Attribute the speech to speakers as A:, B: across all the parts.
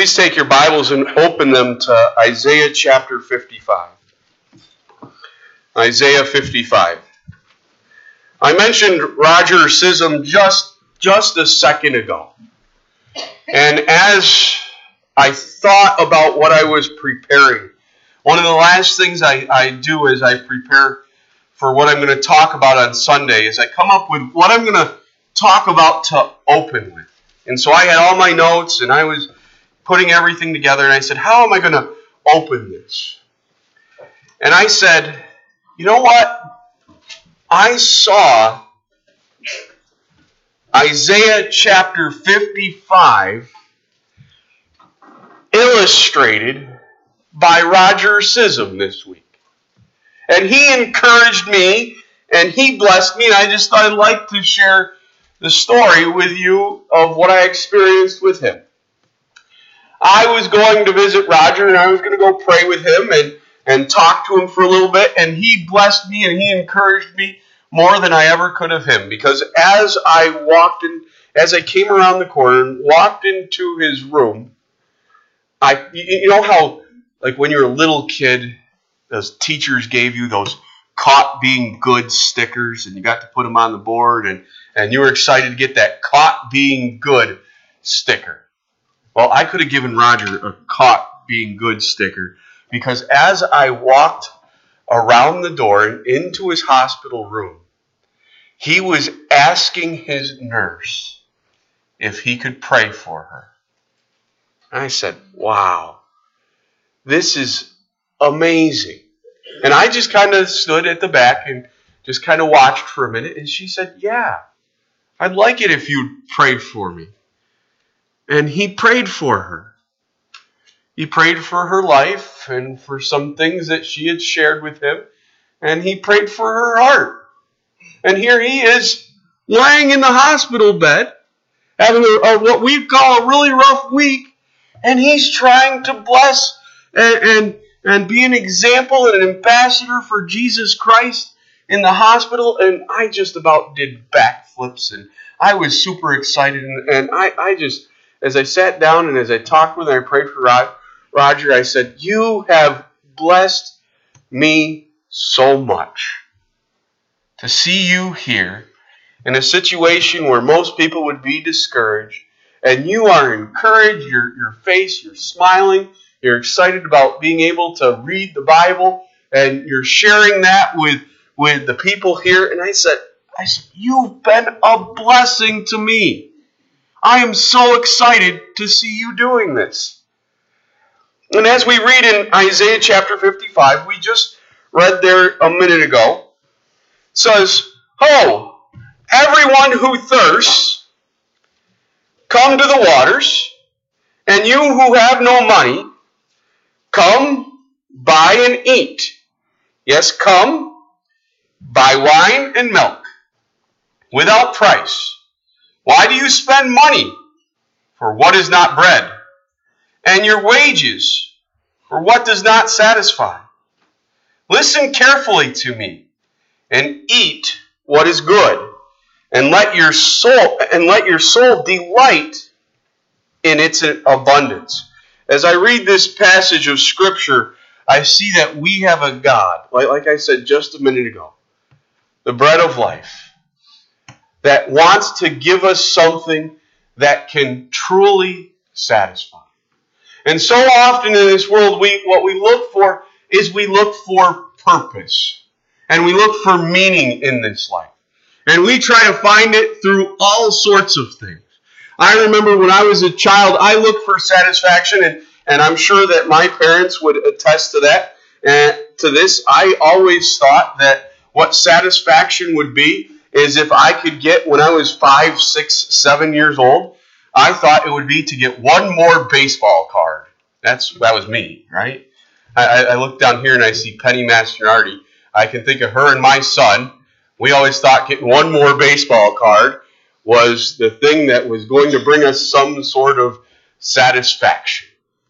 A: Please take your Bibles and open them to Isaiah chapter 55. Isaiah 55. I mentioned Roger Sissom just a second ago. And as I thought about what I was preparing, one of the last things I do as I prepare for what I'm going to talk about on Sunday is I come up with what I'm going to talk about to open with. And so I had all my notes and I was putting everything together, and I said, how am I going to open this? And I said, you know what? I saw Isaiah chapter 55 illustrated by Roger Sissom this week. And he encouraged me, and he blessed me, and I just thought I'd like to share the story with you of what I experienced with him. I was going to visit Roger, and I was going to go pray with him and talk to him for a little bit, and he blessed me and he encouraged me more than I ever could of him. Because as I came around the corner and walked into his room, you know how, like when you're a little kid, those teachers gave you those caught being good stickers, and you got to put them on the board, and you were excited to get that caught being good sticker. Well, I could have given Roger a caught being good sticker, because as I walked around the door and into his hospital room, he was asking his nurse if he could pray for her. And I said, wow, this is amazing. And I just kind of stood at the back and just kind of watched for a minute, and she said, yeah, I'd like it if you'd pray for me. And he prayed for her. He prayed for her life and for some things that she had shared with him. And he prayed for her heart. And here he is lying in the hospital bed, having what we call a really rough week. And he's trying to bless and be an example and an ambassador for Jesus Christ in the hospital. And I just about did backflips. And I was super excited. And I just... As I sat down and as I talked with him, I prayed for Roger, I said, you have blessed me so much to see you here in a situation where most people would be discouraged, and you are encouraged, your face, you're smiling, you're excited about being able to read the Bible, and you're sharing that with the people here. And I said, you've been a blessing to me. I am so excited to see you doing this. And as we read in Isaiah chapter 55, we just read there a minute ago, it says, ho, everyone who thirsts, come to the waters, and you who have no money, come, buy and eat. Yes, come, buy wine and milk, without price. Why do you spend money for what is not bread, and your wages for what does not satisfy? Listen carefully to me, and eat what is good, and let your soul delight in its abundance. As I read this passage of Scripture, I see that we have a God, like I said just a minute ago, the bread of life, that wants to give us something that can truly satisfy. And so often in this world, what we look for is we look for purpose. And we look for meaning in this life. And we try to find it through all sorts of things. I remember when I was a child, I looked for satisfaction, and I'm sure that my parents would attest to that. And to this, I always thought that what satisfaction would be is if I could get, when I was 5, 6, 7 years old, I thought it would be to get one more baseball card. That was me, right? I look down here and I see Penny Mastronardi. I can think of her and my son. We always thought getting one more baseball card was the thing that was going to bring us some sort of satisfaction.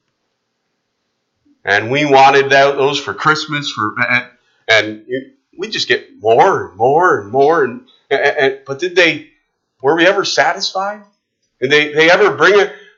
A: And we wanted those for Christmas, and we just get more and more and more. But were we ever satisfied? Did they ever bring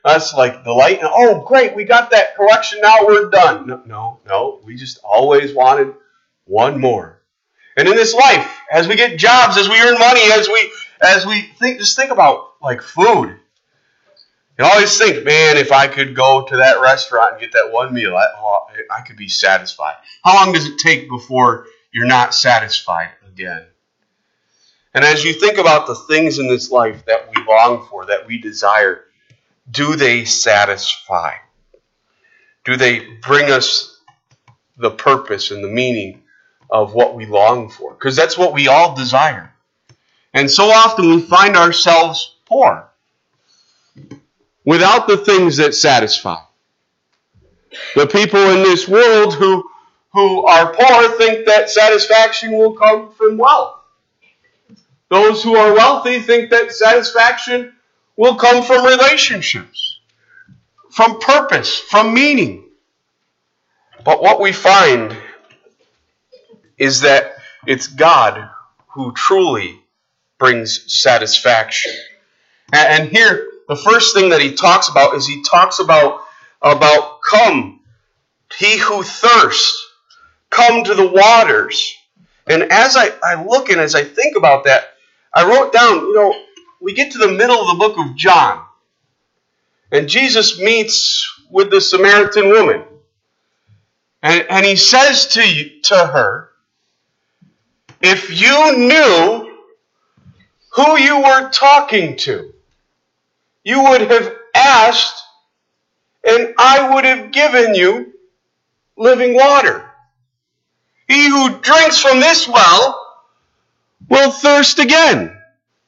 A: That's like the light. Oh, great, we got that correction. Now we're done. No. We just always wanted one more. And in this life, as we get jobs, as we earn money, as we think, just think about like food. You always think, man, if I could go to that restaurant and get that one meal, I could be satisfied. How long does it take before you're not satisfied again? And as you think about the things in this life that we long for, that we desire, do they satisfy? Do they bring us the purpose and the meaning of what we long for? Because that's what we all desire. And so often we find ourselves poor, without the things that satisfy. The people in this world who are poor think that satisfaction will come from wealth. Those who are wealthy think that satisfaction will come from relationships, from purpose, from meaning. But what we find is that it's God who truly brings satisfaction. And here, the first thing that he talks about is he talks about come, he who thirsts, come to the waters. And as I look and as I think about that, I wrote down, we get to the middle of the book of John, and Jesus meets with the Samaritan woman. And he says to her, if you knew who you were talking to, you would have asked, and I would have given you living water. He who drinks from this well will thirst again.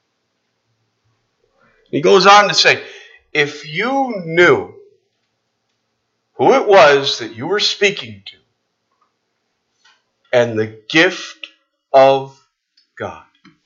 A: He goes on to say, if you knew who it was that you were speaking to, and the gift of God.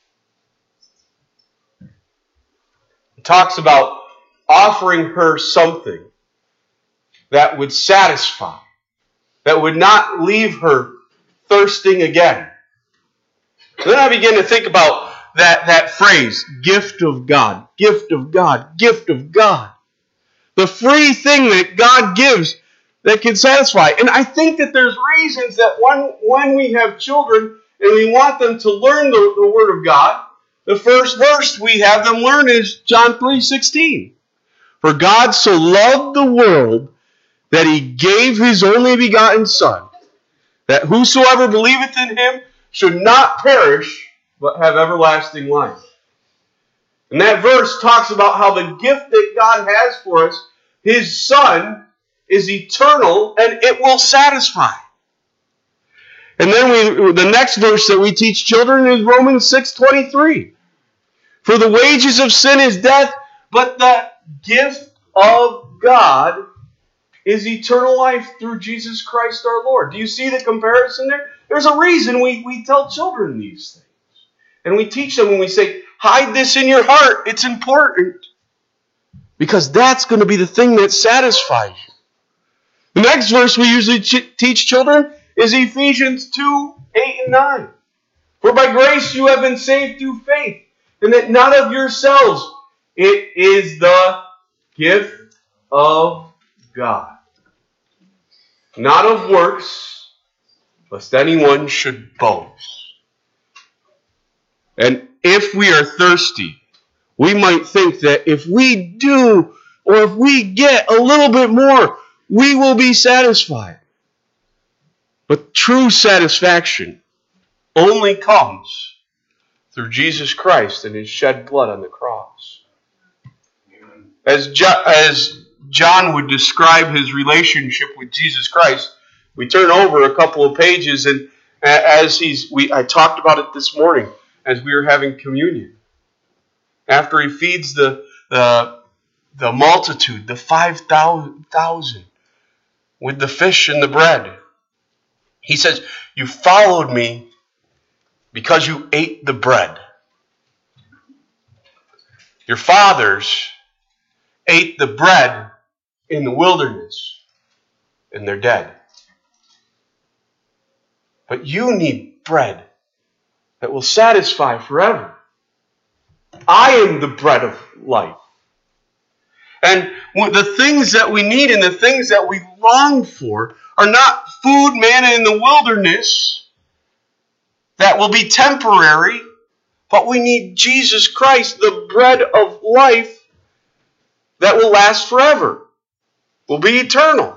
A: He talks about offering her something that would satisfy, that would not leave her thirsting again. Then I begin to think about that phrase, gift of God, gift of God, gift of God. The free thing that God gives that can satisfy. And I think that there's reasons that when we have children and we want them to learn the Word of God, the first verse we have them learn is John 3:16. For God so loved the world that he gave his only begotten Son, that whosoever believeth in him should not perish, but have everlasting life. And that verse talks about how the gift that God has for us, his Son, is eternal and it will satisfy. And then the next verse that we teach children is Romans 6:23. For the wages of sin is death, but the gift of God is eternal life through Jesus Christ our Lord. Do you see the comparison there? There's a reason we tell children these things. And we teach them when we say, hide this in your heart. It's important. Because that's going to be the thing that satisfies you. The next verse we usually teach children is Ephesians 2:8-9. For by grace you have been saved through faith, and that not of yourselves. It is the gift of God. Not of works, lest anyone should boast. And if we are thirsty, we might think that if we do, or if we get a little bit more, we will be satisfied. But true satisfaction only comes through Jesus Christ and his shed blood on the cross. As John would describe his relationship with Jesus Christ, we turn over a couple of pages, and I talked about it this morning as we were having communion. After he feeds the multitude, the 5,000, with the fish and the bread, he says, you followed me because you ate the bread. Your fathers ate the bread in the wilderness, and they're dead. But you need bread that will satisfy forever. I am the bread of life. And the things that we need and the things that we long for are not food, manna in the wilderness that will be temporary, but we need Jesus Christ, the bread of life that will last forever, will be eternal.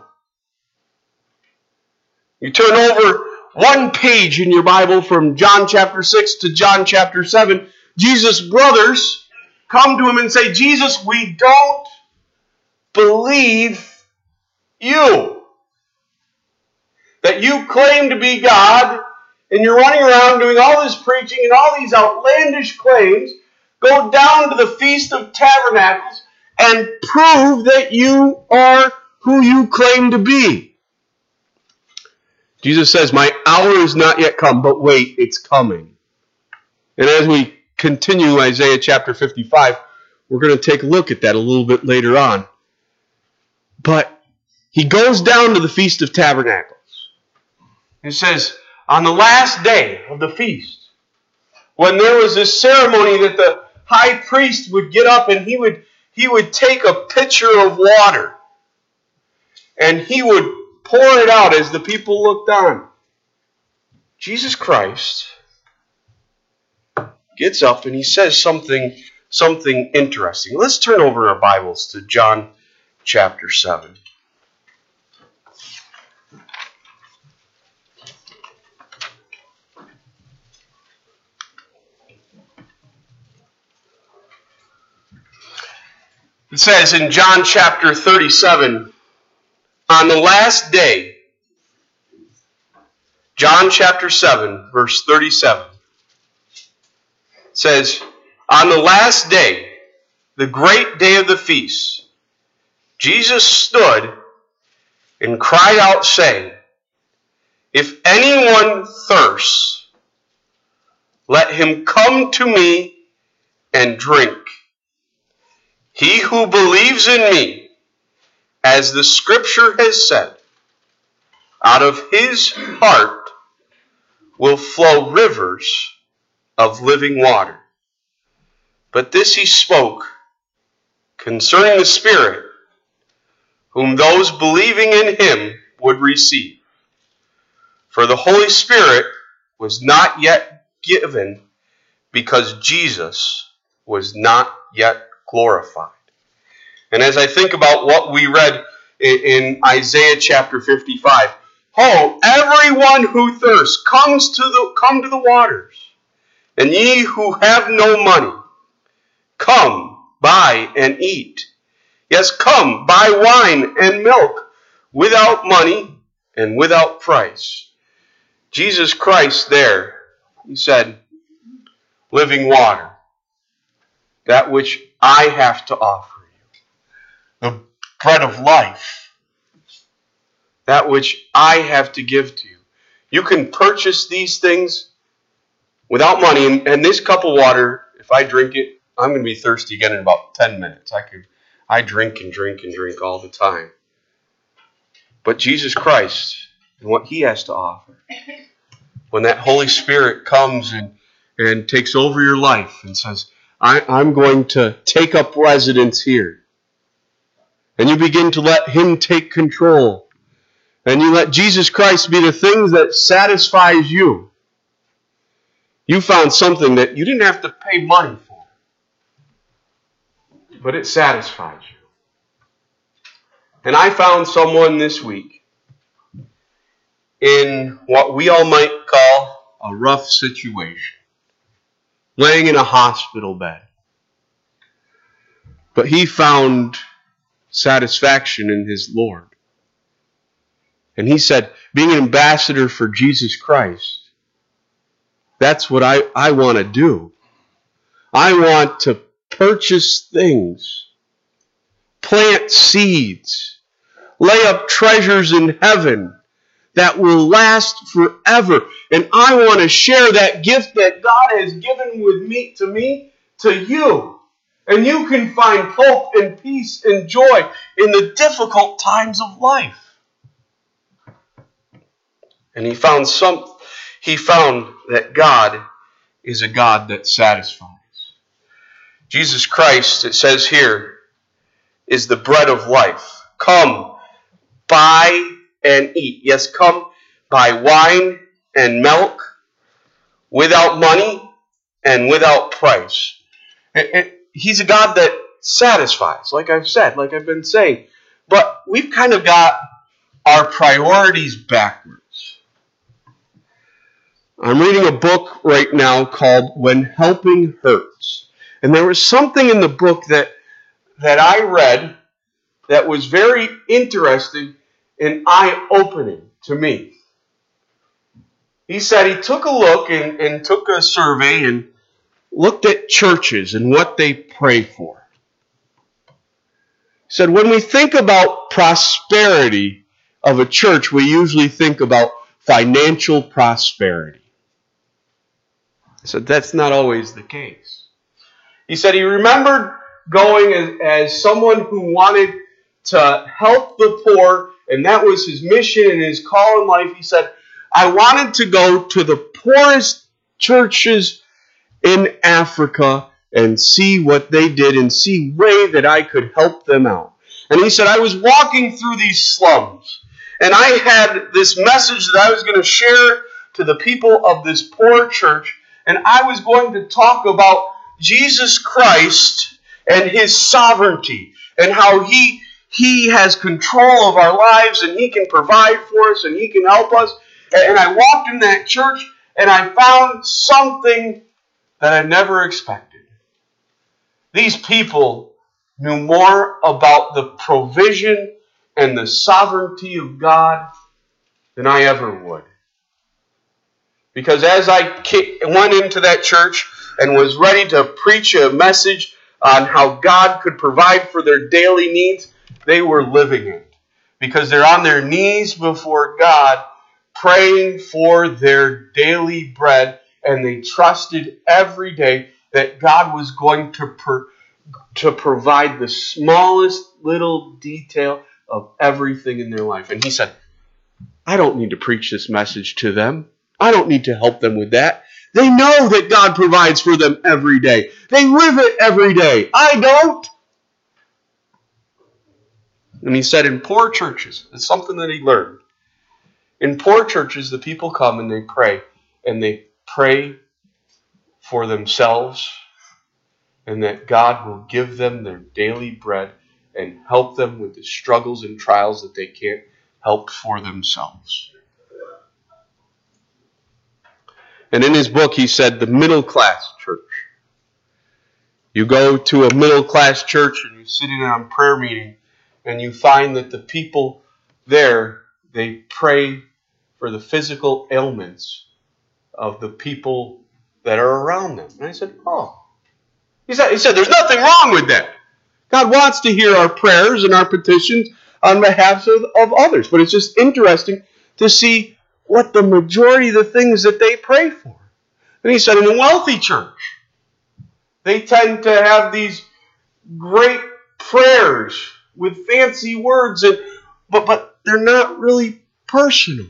A: You turn over one page in your Bible from John chapter 6 to John chapter 7, Jesus' brothers come to him and say, Jesus, we don't believe you. That you claim to be God, and you're running around doing all this preaching and all these outlandish claims. Go down to the Feast of Tabernacles and prove that you are who you claim to be. Jesus says, my hour is not yet come, but wait, it's coming. And as we continue Isaiah chapter 55, we're going to take a look at that a little bit later on. But he goes down to the Feast of Tabernacles. It says, on the last day of the feast, when there was this ceremony that the high priest would get up and he would take a pitcher of water and he would pour it out as the people looked on. Jesus Christ gets up and he says something interesting. Let's turn over our Bibles to John chapter 7. It says in John chapter 37, on the last day, John chapter 7, verse 37, says, on the last day, the great day of the feast, Jesus stood and cried out, saying, if anyone thirsts, let him come to me and drink. He who believes in me, as the scripture has said, out of his heart will flow rivers of living water. But this he spoke concerning the Spirit, whom those believing in him would receive. For the Holy Spirit was not yet given, because Jesus was not yet glorified. And as I think about what we read in Isaiah chapter 55, everyone who thirsts, come to the waters. And ye who have no money, come, buy and eat. Yes, come, buy wine and milk without money and without price. Jesus Christ there, he said, living water, that which I have to offer you, the bread of life, that which I have to give to you. You can purchase these things without money, and this cup of water, if I drink it, I'm going to be thirsty again in about 10 minutes. I drink and drink and drink all the time. But Jesus Christ and what he has to offer, when that Holy Spirit comes and takes over your life and says, I'm going to take up residence here. And you begin to let him take control. And you let Jesus Christ be the things that satisfies you. You found something that you didn't have to pay money for. But it satisfies you. And I found someone this week in what we all might call a rough situation, laying in a hospital bed. But he found satisfaction in his Lord. And he said, being an ambassador for Jesus Christ, that's what I want to do. I want to purchase things, plant seeds, lay up treasures in heaven that will last forever. And I want to share that gift that God has given to me to you. And you can find hope and peace and joy in the difficult times of life. And he found that God is a God that satisfies. Jesus Christ, it says here, is the bread of life. Come, buy and eat. Yes, come buy wine and milk without money and without price. He's a God that satisfies, like I've said, like I've been saying. But we've kind of got our priorities backwards. I'm reading a book right now called When Helping Hurts. And there was something in the book that I read that was very interesting and eye-opening to me. He said he took a look and took a survey and looked at churches and what they pray for. He said, when we think about prosperity of a church, we usually think about financial prosperity. He said, that's not always the case. He said he remembered going as someone who wanted to help the poor, and that was his mission and his call in life. He said, I wanted to go to the poorest churches in Africa and see what they did and see way that I could help them out. And he said, I was walking through these slums, and I had this message that I was going to share to the people of this poor church, and I was going to talk about Jesus Christ and His sovereignty and how He has control of our lives and He can provide for us and He can help us. And I walked in that church and I found something that I never expected. These people knew more about the provision and the sovereignty of God than I ever would. Because as I went into that church and was ready to preach a message on how God could provide for their daily needs, they were living it. Because they're on their knees before God, praying for their daily bread, and they trusted every day that God was going to provide the smallest little detail of everything in their life. And he said, I don't need to preach this message to them. I don't need to help them with that. They know that God provides for them every day. They live it every day. I don't. And he said in poor churches, it's something that he learned. In poor churches, the people come and they pray. And they pray for themselves and that God will give them their daily bread and help them with the struggles and trials that they can't help for themselves. And in his book, he said, the middle class church. You go to a middle class church and you sit in on a prayer meeting and you find that the people there, they pray for the physical ailments of the people that are around them. And I said, oh. He said, there's nothing wrong with that. God wants to hear our prayers and our petitions on behalf of others. But it's just interesting to see what the majority of the things that they pray for. And he said, in a wealthy church, they tend to have these great prayers with fancy words, but they're not really personal.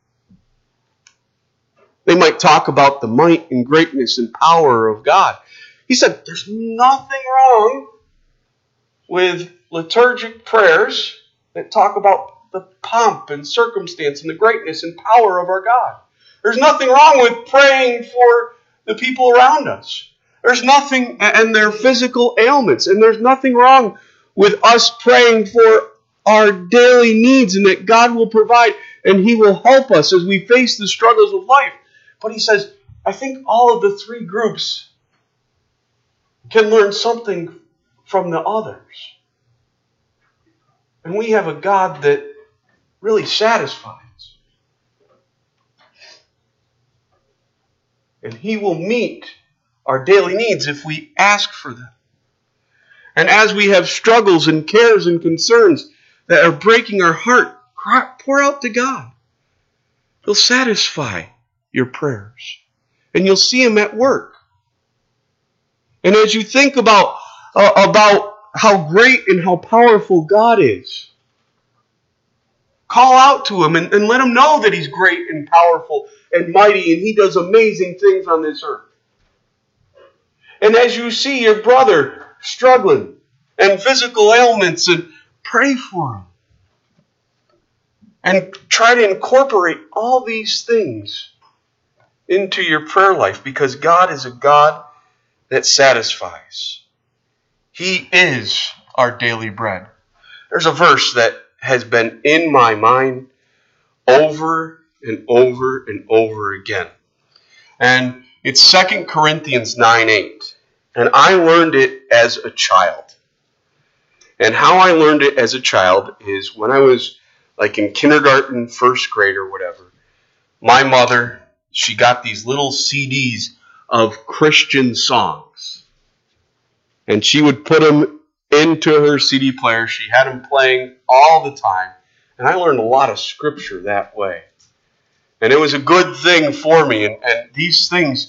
A: They might talk about the might and greatness and power of God. He said, there's nothing wrong with liturgic prayers that talk about the pomp and circumstance and the greatness and power of our God. There's nothing wrong with praying for the people around us. There's nothing, and their physical ailments, and there's nothing wrong with us praying for our daily needs and that God will provide and He will help us as we face the struggles of life. But he says, I think all of the three groups can learn something from the others. And we have a God that really satisfies. And He will meet our daily needs if we ask for them. And as we have struggles and cares and concerns that are breaking our heart, pour out to God. He'll satisfy your prayers. And you'll see Him at work. And as you think about how great and how powerful God is, call out to Him and let Him know that He's great and powerful and mighty and He does amazing things on this earth. And as you see your brother struggling, and physical ailments and pray for them. And try to incorporate all these things into your prayer life, because God is a God that satisfies. He is our daily bread. There's a verse that has been in my mind over and over and over again. And it's 2 Corinthians 9:8. And I learned it as a child. And how I learned it as a child is when I was like in kindergarten, first grade or whatever. My mother, she got these little CDs of Christian songs. And she would put them into her CD player. She had them playing all the time. And I learned a lot of scripture that way. And it was a good thing for me. And these things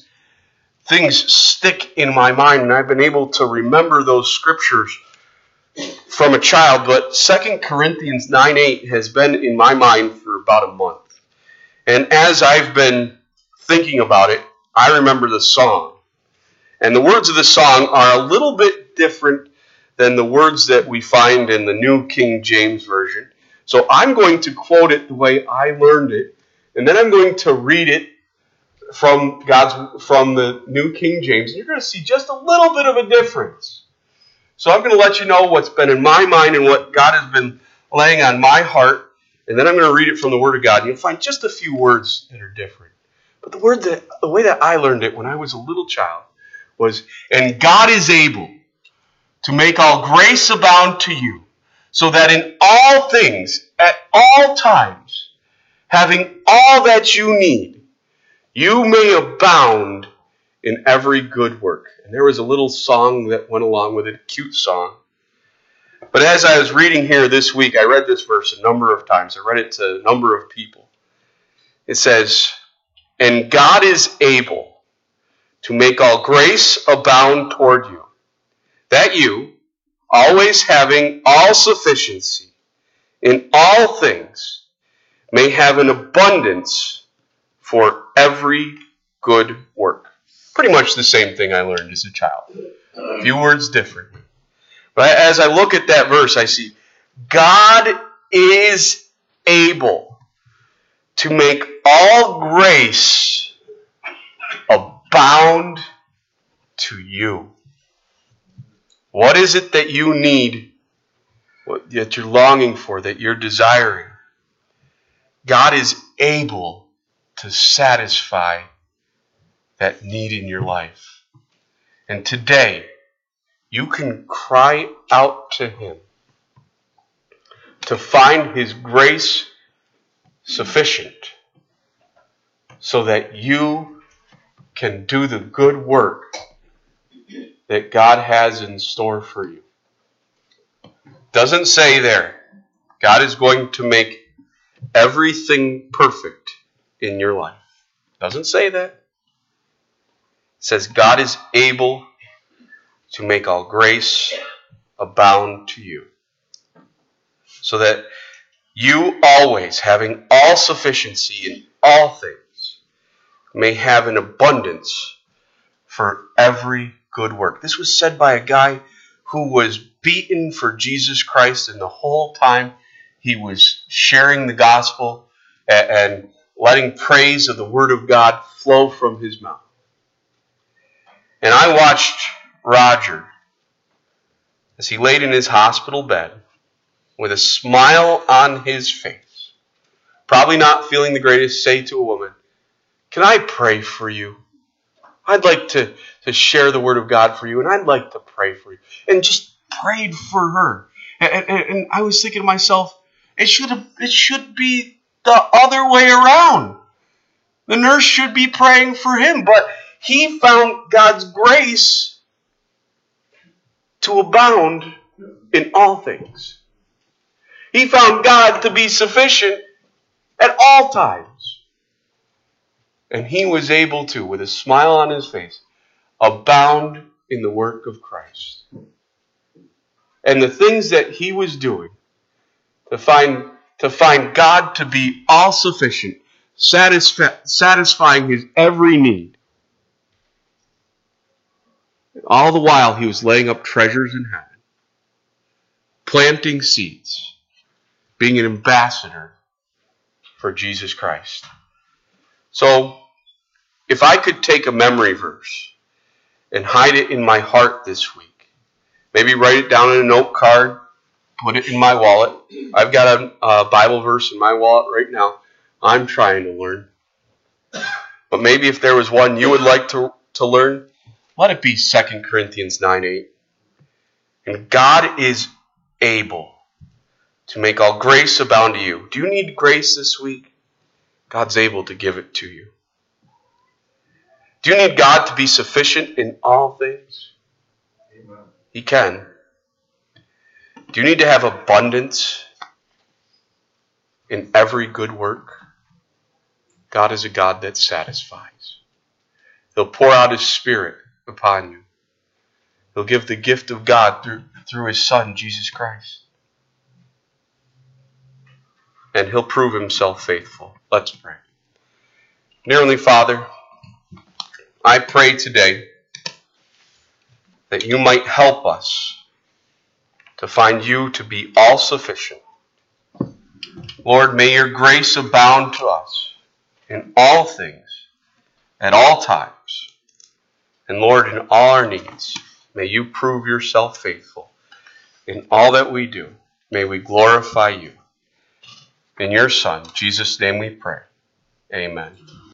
A: stick in my mind. And I've been able to remember those scriptures from a child. But 2 Corinthians 9:8 has been in my mind for about a month. And as I've been thinking about it, I remember the song. And the words of the song are a little bit different than the words that we find in the New King James Version. So I'm going to quote it the way I learned it, and then I'm going to read it from the New King James. And you're going to see just a little bit of a difference. So I'm going to let you know what's been in my mind and what God has been laying on my heart, and then I'm going to read it from the Word of God. And you'll find just a few words that are different. But the way that I learned it when I was a little child was, and God is able to make all grace abound to you, so that in all things, at all times, having all that you need, you may abound in every good work. And there was a little song that went along with it, a cute song. But as I was reading here this week, I read this verse a number of times. I read it to a number of people. It says, and God is able to make all grace abound toward you, that you, always having all sufficiency in all things, may have an abundance for every good work. Pretty much the same thing I learned as a child. A few words different. But as I look at that verse, I see God is able to make all grace abound to you. What is it that you need, that you're longing for, that you're desiring? God is able to satisfy that need in your life. And today, you can cry out to Him to find His grace sufficient so that you can do the good work that God has in store for you. Doesn't say there, God is going to make everything perfect in your life. Doesn't say that. It says God is able to make all grace abound to you, so that you always, having all sufficiency in all things, may have an abundance for every good work. This was said by a guy who was beaten for Jesus Christ, and the whole time he was sharing the gospel and letting praise of the Word of God flow from his mouth. And I watched Roger as he laid in his hospital bed with a smile on his face, probably not feeling the greatest, say to a woman, can I pray for you? I'd like to share the Word of God for you, and I'd like to pray for you. And just prayed for her. And I was thinking to myself, it should be the other way around. The nurse should be praying for him, but he found God's grace to abound in all things. He found God to be sufficient at all times. And he was able to, with a smile on his face, abound in the work of Christ. And the things that he was doing to find God to be all sufficient, satisfying his every need. All the while he was laying up treasures in heaven. planting seeds, being an ambassador for Jesus Christ. So, if I could take a memory verse and hide it in my heart this week, maybe write it down in a note card, put it in my wallet. I've got a Bible verse in my wallet right now. I'm trying to learn. But maybe if there was one you would like to learn, let it be 2 Corinthians 9:8. And God is able to make all grace abound to you. Do you need grace this week? God's able to give it to you. Do you need God to be sufficient in all things? Amen. He can. Do you need to have abundance in every good work? God is a God that satisfies. He'll pour out His Spirit upon you. He'll give the gift of God through His Son, Jesus Christ. And He'll prove Himself faithful. Let's pray. Dear Heavenly Father, I pray today that You might help us to find You to be all sufficient. Lord, may Your grace abound to us in all things, at all times. And Lord, in all our needs, may You prove Yourself faithful. In all that we do, may we glorify You. In Your Son, Jesus' name we pray. Amen.